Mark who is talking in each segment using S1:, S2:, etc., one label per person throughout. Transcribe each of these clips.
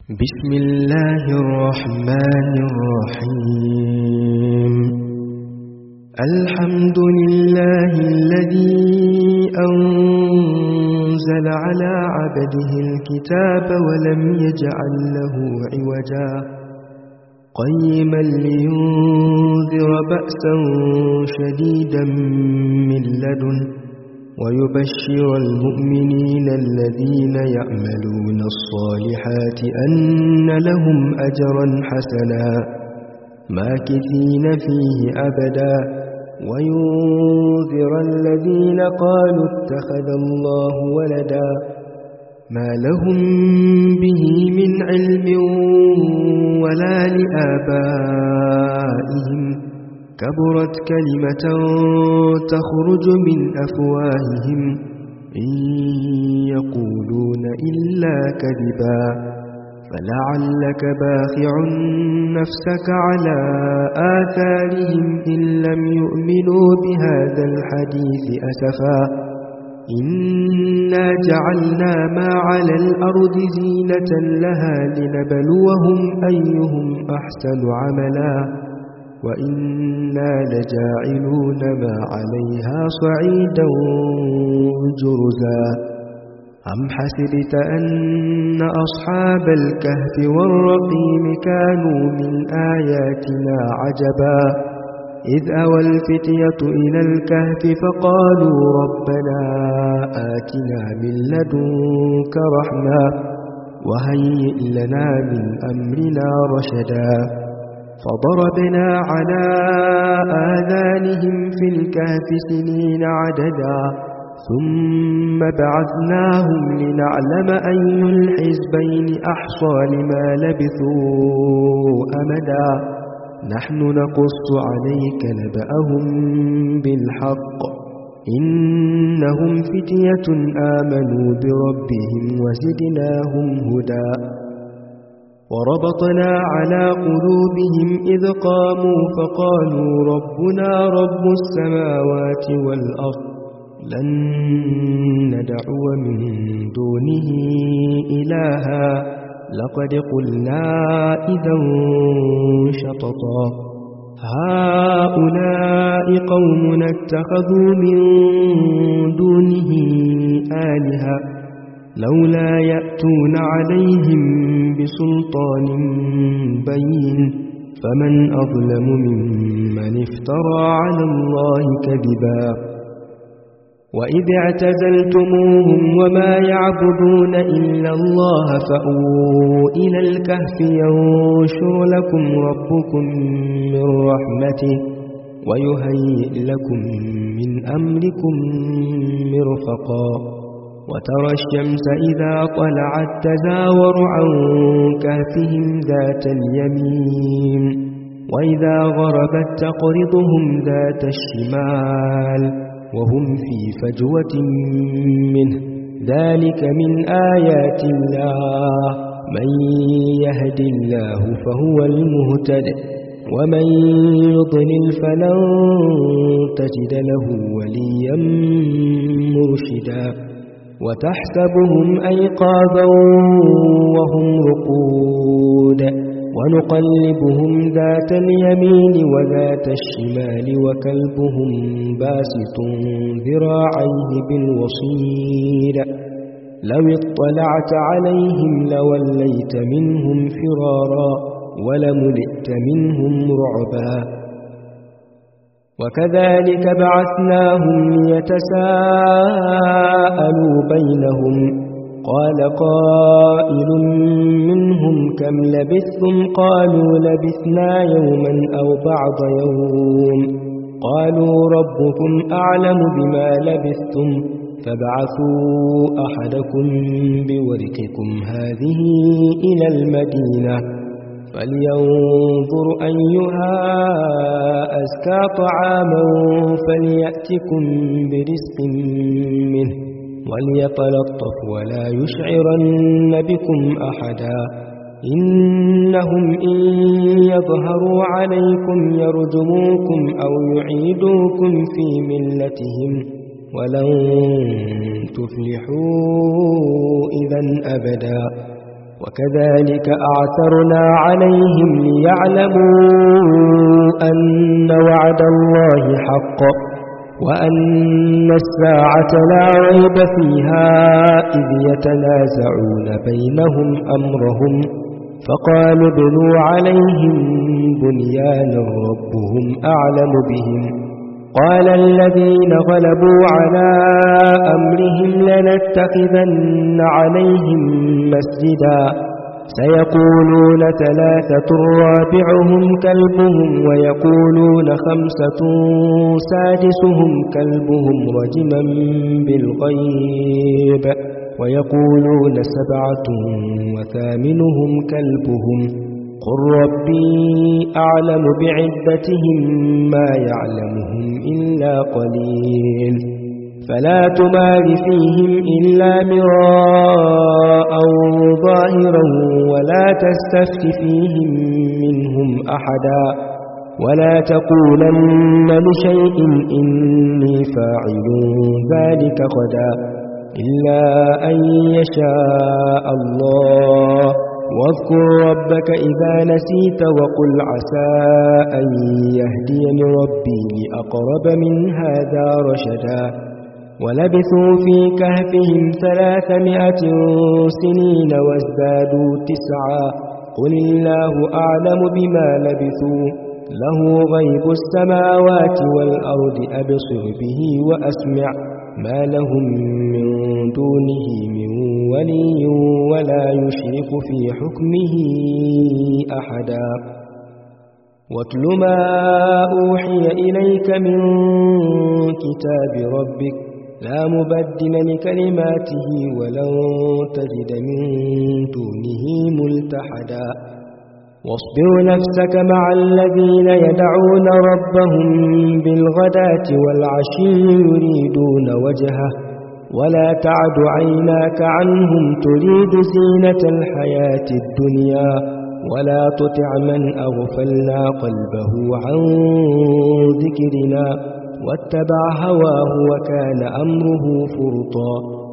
S1: بسم الله الرحمن الرحيم. الحمد لله الذي أنزل على عبده الكتاب ولم يجعل له عوجا قيما لينذر بأسا شديدا من لدنه ويبشر المؤمنين الذين يعملون الصالحات أن لهم أجرا حسنا ماكثين فيه أبدا وينذر الذين قالوا اتخذ الله ولدا ما لهم به من علم ولا لآبائهم كبرت كلمة تخرج من أفواههم إن يقولون إلا كذبا فلعلك باخع نفسك على آثارهم إن لم يؤمنوا بهذا الحديث أسفا إنا جعلنا ما على الأرض زينة لها لنبلوهم أيهم أحسن عملا وإنا لجاعلون ما عليها صعيدا جرزا أم حسبت أن أصحاب الكهف والرقيم كانوا من آياتنا عجبا إذ أوى الفتية إلى الكهف فقالوا ربنا آتنا من لدنك رحمة وهيئ لنا من أمرنا رشدا فضربنا على آذانهم في الكهف سنين عددا ثم بعثناهم لنعلم أي الحزبين أحصى لما لبثوا أمدا نحن نقص عليك نبأهم بالحق إنهم فتية آمنوا بربهم وزدناهم هدى وربطنا على قلوبهم إذ قاموا فقالوا ربنا رب السماوات والأرض لن ندعو من دونه إلها لقد قلنا إذا شططا هؤلاء قومنا اتخذوا من دونه آلهة لولا يأتون عليهم بسلطان بين فمن أظلم ممن افترى على الله كذبا وإذ اعتزلتموهم وما يعبدون إلا الله فأووا إلى الكهف ينشر لكم ربكم من رحمته ويهيئ لكم من أمركم مرفقا وترى الشمس إذا طلعت تزاور عن كهفهم ذات اليمين وإذا غربت تقرضهم ذات الشمال وهم في فجوة منه ذلك من آيات الله من يهد الله فهو المهتد ومن يضلل فلن تجد له وليا مرشدا وتحسبهم أيقاظا وهم رقود ونقلبهم ذات اليمين وذات الشمال وكلبهم باسط ذراعيه بالوصيد لو اطلعت عليهم لوليت منهم فرارا ولملئت منهم رعبا وكذلك بعثناهم ليتساءلوا بينهم قال قائل منهم كم لبثتم قالوا لبثنا يوما أو بعض يوم قالوا ربكم أعلم بما لبثتم فابعثوا أحدكم بورقكم هذه إلى المدينة فلينظر أيها أزكى طعاما فليأتكم برزق منه وليتلطف ولا يشعرن بكم أحدا إنهم إن يظهروا عليكم يرجموكم أو يعيدوكم في ملتهم ولن تفلحوا إذا أبدا وكذلك أعثرنا عليهم ليعلموا أن وعد الله حق وأن الساعة لا ريب فيها إذ يتنازعون بينهم أمرهم فقالوا ابنوا عليهم بنيانا ربهم أعلم بهم قال الذين غلبوا على أمرهم لنتخذن عليهم مسجدا سيقولون 3 رابعهم كلبهم ويقولون 5 سادسهم كلبهم رجما بالغيب ويقولون 7 وثامنهم كلبهم قل ربي أعلم بعدتهم ما يعلمهم إلا قليل فلا تمار فيهم إلا مراء ظاهرا ولا تستفت فيهم منهم أحدا ولا تقولن لشيء إني فاعل ذلك غدا إلا أن يشاء الله واذكر ربك إذا نسيت وقل عسى أن يهديني ربي لأقرب من هذا رشدا ولبثوا في كهفهم 300 سنين وازدادوا 9 قل الله أعلم بما لبثوا له غيب السماوات والأرض أبصر به وأسمع ما لهم من دونه من ولي ولا يشرك في حكمه أحدا واتل ما أوحي إليك من كتاب ربك لا مبدل لكلماته ولن تجد من دونه ملتحدا واصبر نفسك مع الذين يدعون ربهم بالغداة والعشي يريدون وجهه ولا تعد عيناك عنهم تريد زينة الحياة الدنيا ولا تطع من أغفلنا قلبه عن ذكرنا واتبع هواه وكان أمره فرطا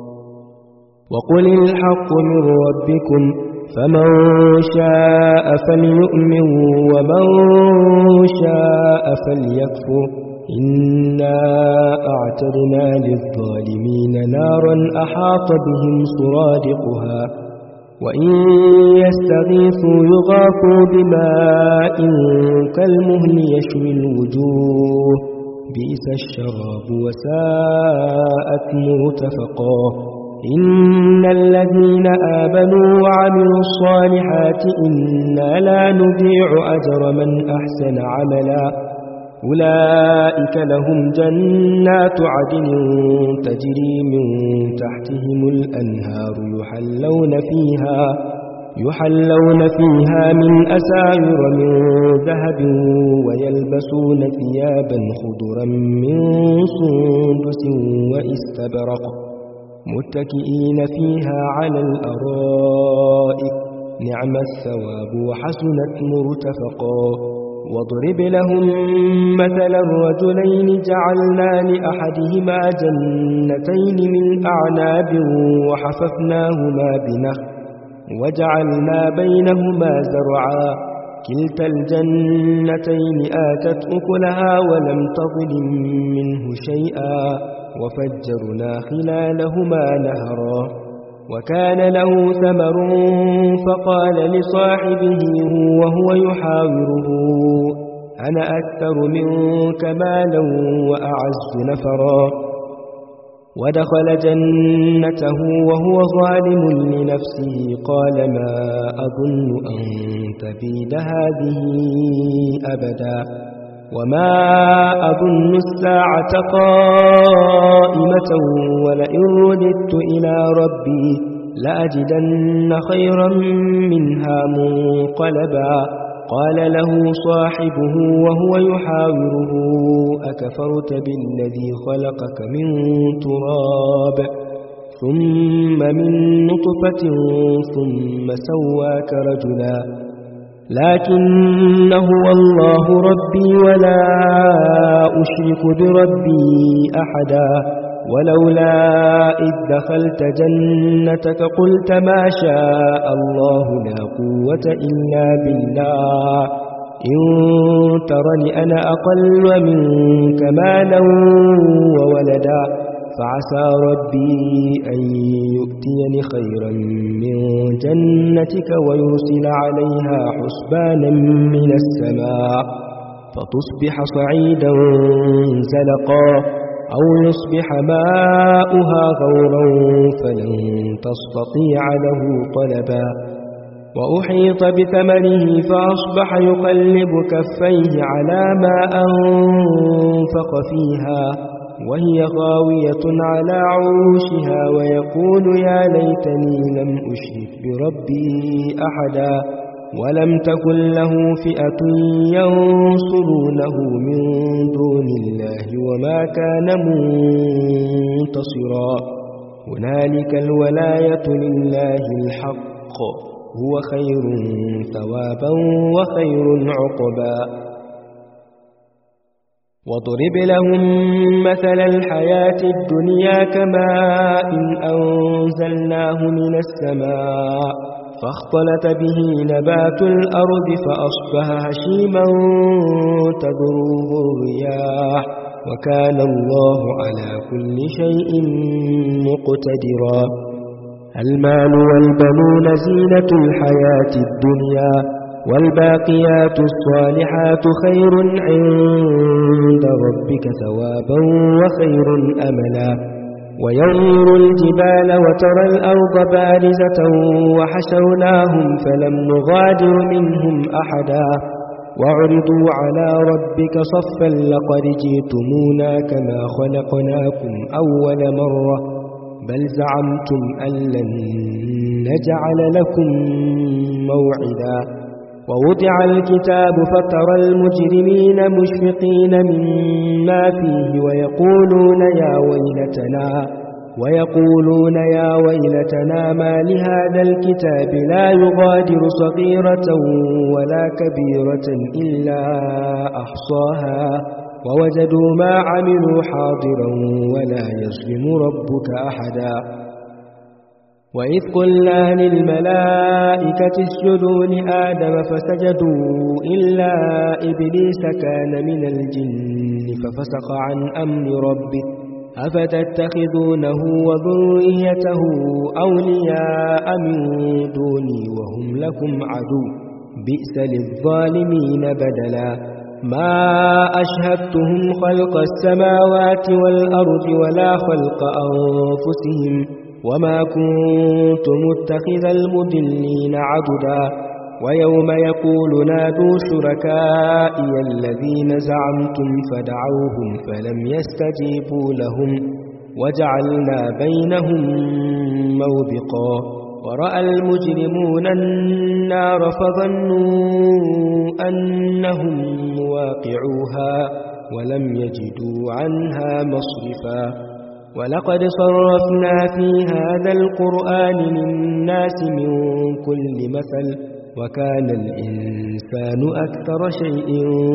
S1: وقل الحق من ربكم فمن شاء فليؤمن ومن شاء فليكفر إنا أعتدنا للظالمين نارا أحاط بهم سرادقها وإن يستغيثوا يغاثوا بماء كالمهل يشوي الوجوه بئس الشراب وساءت مرتفقا إن الذين آمنوا وعملوا الصالحات إنا لا نضيع أجر من أحسن عملا أولئك لهم جنات عدن تجري من تحتهم الأنهار يحلون فيها من أساور من ذهب ويلبسون ثيابا خضرا من سندس واستبرق متكئين فيها على الأرائك نعم الثواب وحسنت مرتفقا واضرب لهم مثلا الرجلين جعلنا لأحدهما جنتين من أعناب وحففناهما بنخل وجعلنا بينهما زرعا كلتا الجنتين آتت أكلها ولم تظلم منه شيئا وفجرنا خلالهما نهرا وكان له ثمر فقال لصاحبه وهو يحاوره أنا أكثر منك مالا وأعز نفرا ودخل جنته وهو ظالم لنفسه قال ما أظن أن تبيد هذه أبدا وما أظن الساعة قائمة ولئن رددت إلى ربي لأجدن خيرا منها منقلبا قال له صاحبه وهو يحاوره أكفرت بالذي خلقك من تراب ثم من نطفة ثم سواك رجلا لكن هو الله ربي ولا أشرك بربي أحدا ولولا إذ دخلت جنتك قلت ما شاء الله لا قوة إلا بالله إن ترني أنا أقل منك مالا وولدا فعسى ربي أن يؤتيني خيرا من جنتك ويرسل عليها حسبانا من السماء فتصبح صعيدا زلقا أو يصبح ماؤها غورا فلن تستطيع له طلبا وأحيط بثمره فأصبح يقلب كفيه على ما أنفق فيها وهي خاوية على عروشها ويقول يا ليتني لم أشرك بربي أحدا ولم تكن له فئة ينصرونه من دون الله وما كان منتصرا هنالك الولاية لله الحق هو خير ثوابا وخير عقبا واضرب لهم مثل الحياة الدنيا كماء أنزلناه من السماء فاختلط به نبات الأرض فأصبح هشيما تذروه الرياح وكان الله على كل شيء مقتدرا المال والبنون زينة الحياة الدنيا والباقيات الصالحات خير عند ربك ثوابا وخير أملا وينظر الجبال وترى الأرض بارزة وحشرناهم فلم نغادر منهم أحدا وعرضوا على ربك صفا لقد جئتمونا كما خلقناكم أول مرة بل زعمتم أن لن نجعل لكم موعدا ووضع الكتاب فترى المجرمين مشفقين مما فيه ويقولون يا ويلتنا ما لهذا الكتاب لا يغادر صغيرة ولا كبيرة إلا أحصاها ووجدوا ما عملوا حاضرا ولا يظلم ربك أحدا وإذ قلنا للملائكة اسجدوا لآدم فسجدوا إلا إبليس كان من الجن ففسق عن أمر ربه أفتتخذونه وذريته أولياء من دوني وهم لكم عدو بئس للظالمين بدلا ما أشهدتهم خلق السماوات والأرض ولا خلق أنفسهم وما كنت متخذ المضلين عضدا ويوم يقول نادوا شركائي الذين زعمتم فدعوهم فلم يستجيبوا لهم وجعلنا بينهم موبقا ورأى المجرمون النار فظنوا أنهم واقعوها ولم يجدوا عنها مصرفا ولقد صرفنا في هذا القرآن للناس من كل مثل وكان الإنسان أكثر شيء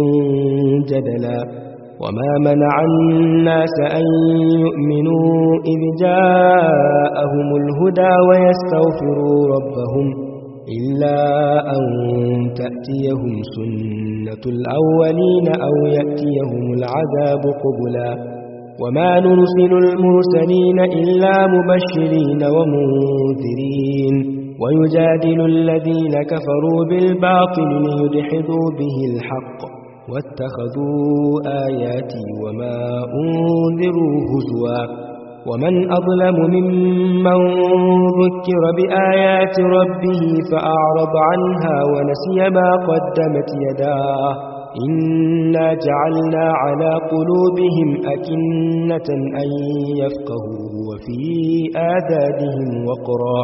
S1: جدلا وما منع الناس أن يؤمنوا إذ جاءهم الهدى ويستغفروا ربهم إلا أن تأتيهم سنة الأولين أو يأتيهم العذاب قبلا وما نرسل المرسلين إلا مبشرين ومنذرين ويجادل الذين كفروا بالباطل ليدحضوا به الحق واتخذوا آياتي وما أنذروا هزوا ومن أظلم ممن ذكر بآيات ربه فأعرض عنها ونسي ما قدمت يداه إنا جعلنا على قلوبهم أكنة أن يفقهوا وفي آذانهم وقرا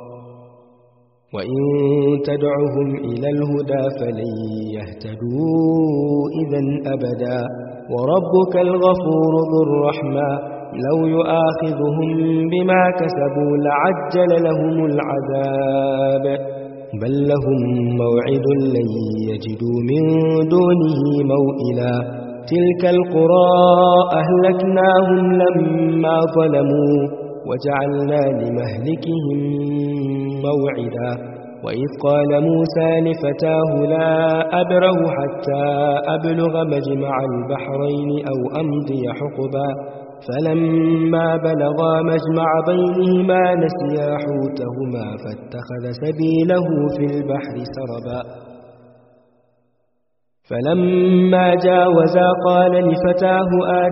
S1: وإن تدعهم إلى الهدى فلن يهتدوا إذا أبدا وربك الغفور ذو الرحمة لو يؤاخذهم بما كسبوا لعجل لهم العذاب بل لهم موعد لن يجدوا من دونه موئلا تلك القرى أهلكناهم لما ظلموا وجعلنا لمهلكهم موعدا وإذ قال موسى لفتاه لا أبره حتى أبلغ مجمع البحرين أو أمضي حقبا فلما بلغا مجمع بينهما نسيا حوتهما فاتخذ سبيله في البحر سربا فلما جاوزا قال لفتاه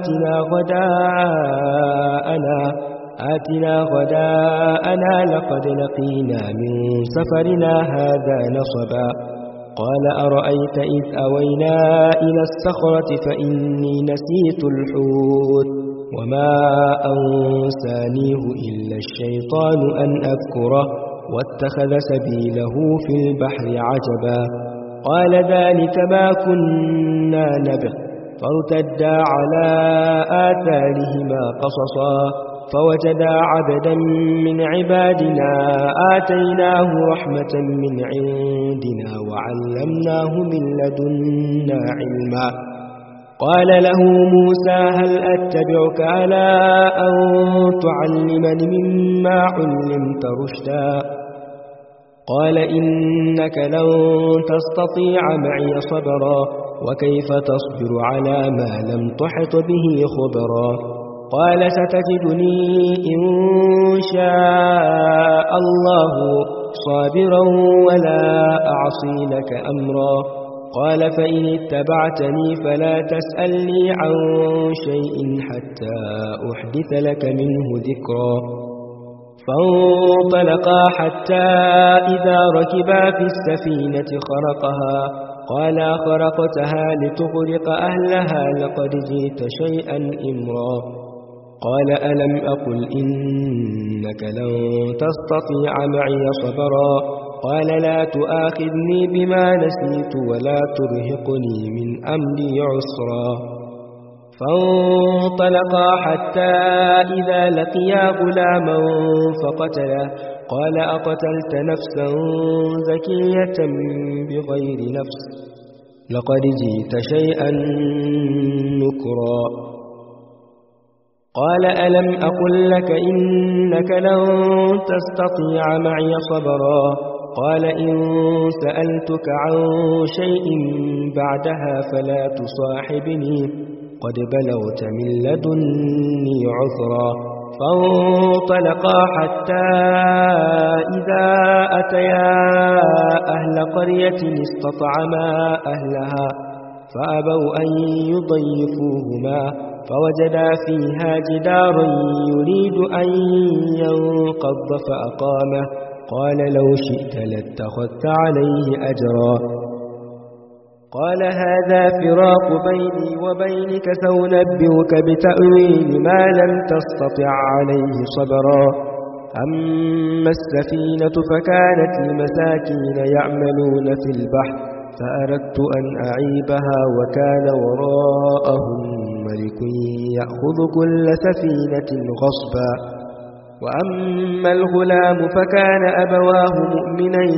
S1: آتنا غداءنا لقد لقينا من سفرنا هذا نصبا قال أرأيت إذ أوينا إلى الصخرة فإني نسيت الحوت وما أنسانيه إلا الشيطان أن أذكره واتخذ سبيله في البحر عجبا قال ذلك ما كنا نبغ فارتدا على آثارهما قصصا فوجدا عبدا من عبادنا آتيناه رحمة من عندنا وعلمناه من لدنا علما قال له موسى هل أتبعك على أن تعلمني مما علمت رشدا قال إنك لن تستطيع معي صبرا وكيف تصبر على ما لم تحط به خبرا قال ستجدني إن شاء الله صابرا ولا أعصي لك أمرا قال فإن اتبعتني فلا تسألني عن شيء حتى أحدث لك منه ذكرا فانطلقا حتى إذا ركبا في السفينة خرقها قال خرقتها لتغرق أهلها لقد جئت شيئا إمرا قال ألم أقل إنك لن تستطيع معي صبرا قال لا تؤاخذني بما نسيت ولا ترهقني من أمري عسرا فانطلقا حتى إذا لقيا غلاما فقتله قال أقتلت نفسا زكية بغير نفس لقد جئت شيئا نكرا قال ألم أقل لك إنك لن تستطيع معي صبرا قال إن سألتك عن شيء بعدها فلا تصاحبني قد بلغت من لدني عذرا فانطلقا حتى إذا أتيا أهل قرية استطعما أهلها فأبوا أن يضيفوهما فوجدا فيها جدارا يريد أن ينقض فأقامه قال لو شئت لاتخذت عليه أجرا قال هذا فراق بيني وبينك سأنبئك بتأويل ما لم تستطع عليه صبرا أما السفينة فكانت لمساكين يعملون في البحر فأردت أن أعيبها وكان وراءهم ملك يأخذ كل سفينة غصبا وأما الغلام فكان أبواه مؤمنين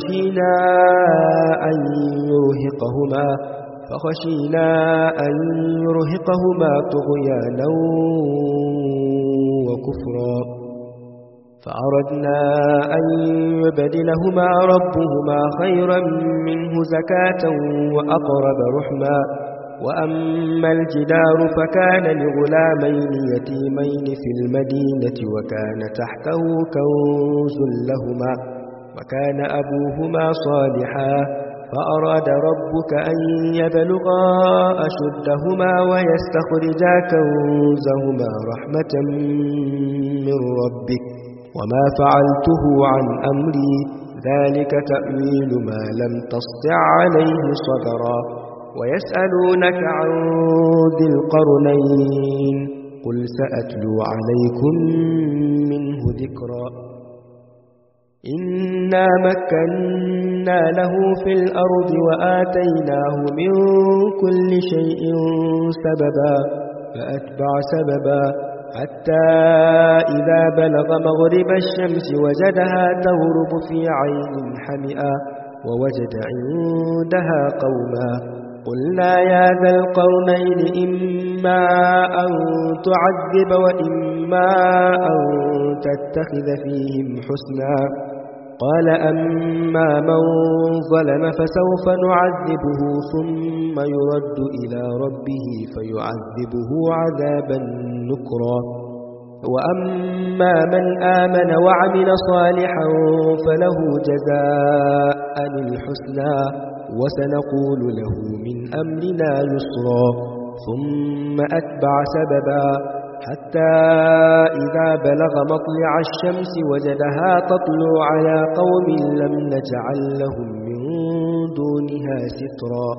S1: فخشينا أن يرهقهما طغيانا وكفرا فأردنا أن يبدلهما ربهما خيرا منه زكاة وأقرب رحما وأما الجدار فكان لغلامين يتيمين في المدينة وكان تحته كنز لهما وكان أبوهما صالحا فأراد ربك أن يبلغا أشدهما ويستخرجا كنزهما رحمة من ربك وما فعلته عن أمري ذلك تأويل ما لم تسطع عليه صبرا ويسألونك عن ذي القرنين قل سأتلو عليكم منه ذكرا إنا مكنا له في الأرض وآتيناه من كل شيء سببا فأتبع سببا حتى إذا بلغ مغرب الشمس وجدها تغرب في عين حمئة ووجد عندها قوما قلنا يا ذا القرنين إما أن تعذب وإما أن تتخذ فيهم حسنا قال أما من ظلم فسوف نعذبه ثم يرد إلى ربه فيعذبه عذابا نكرا وأما من آمن وعمل صالحا فله جزاء الحسنى وسنقول له من أمرنا يسرا ثم أتبع سببا حتى إذا بلغ مطلع الشمس وجدها تطلع على قوم لم نجعل لهم من دونها سترا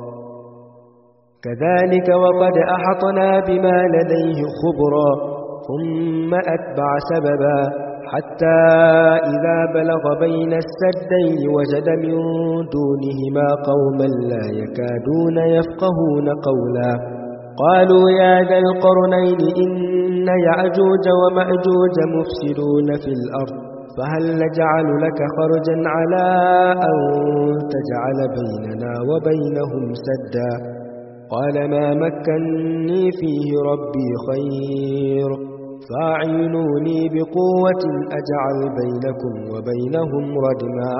S1: كذلك وقد أحطنا بما لديه خبرا ثم أتبع سببا حتى إذا بلغ بين السدين وجد من دونهما قوما لا يكادون يفقهون قولا قالوا يا ذا القرنين إن يأجوج ومأجوج مفسدون في الأرض فهل نجعل لك خرجا على أن تجعل بيننا وبينهم سدا قال ما مكني فيه ربي خير فاعينوني بقوة أجعل بينكم وبينهم ردما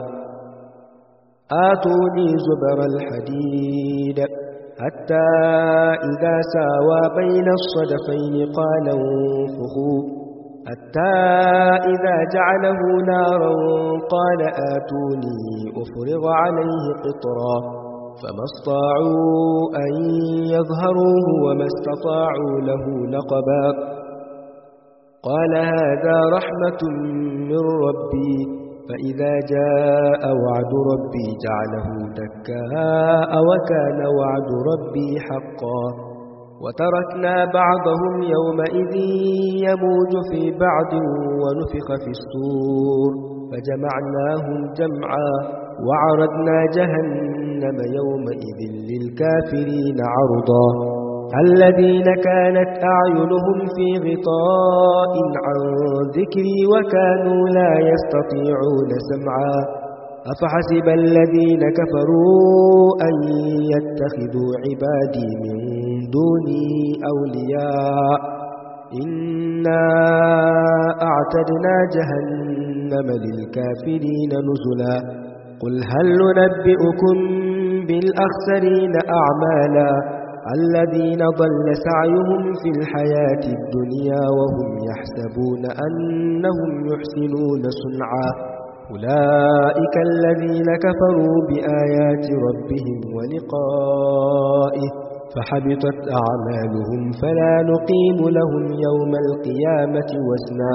S1: آتوني زبر الحديد حتى إذا ساوى بين الصدفين قال انفخوا حتى إذا جعله نارا قال آتوني أفرغ عليه قطرا فما استطاعوا أن يظهروه وما استطاعوا له نقبا قال هذا رحمة من ربي فإذا جاء وعد ربي جعله دكاء وكان وعد ربي حقا وتركنا بعضهم يومئذ يموج في بعض ونفخ في الصور فجمعناهم جمعا وعرضنا جهنم يومئذ للكافرين عرضا الذين كانت أعينهم في غطاء عن ذكري وكانوا لا يستطيعون سمعا أفحسب الذين كفروا أن يتخذوا عبادي من دوني أولياء إنا أعتدنا جهنم للكافرين نزلا قل هل ننبئكم بالأخسرين أعمالا الذين ضل سعيهم في الحياة الدنيا وهم يحسبون أنهم يحسنون صنعا أولئك الذين كفروا بآيات ربهم ولقائه فحبطت أعمالهم فلا نقيم لهم يوم القيامة وزنا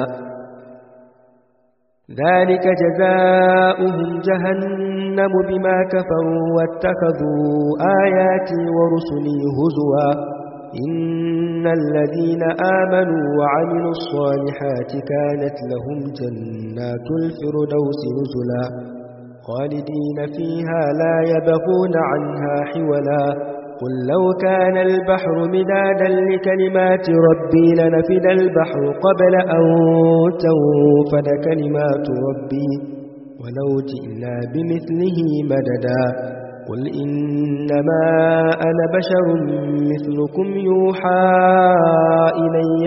S1: ذلك جزاؤهم جهنم بما كفروا واتخذوا آياتي ورسلي هزوا إن الذين آمنوا وعملوا الصالحات كانت لهم جنات الفردوس نزلا خالدين فيها لا يبغون عنها حولا قل لو كان البحر مدادا لكلمات ربي لنفد البحر قبل أن تنفد كلمات ربي ولو جئنا بمثله مددا قل إنما أنا بشر مثلكم يوحى إلي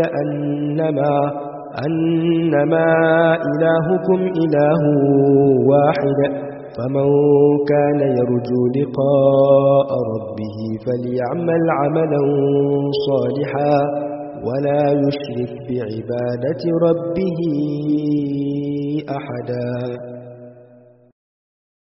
S1: أنما إلهكم إله واحد فمن كان يرجو لقاء ربه فليعمل عملا صالحا ولا يشرك بعبادة ربه أحدا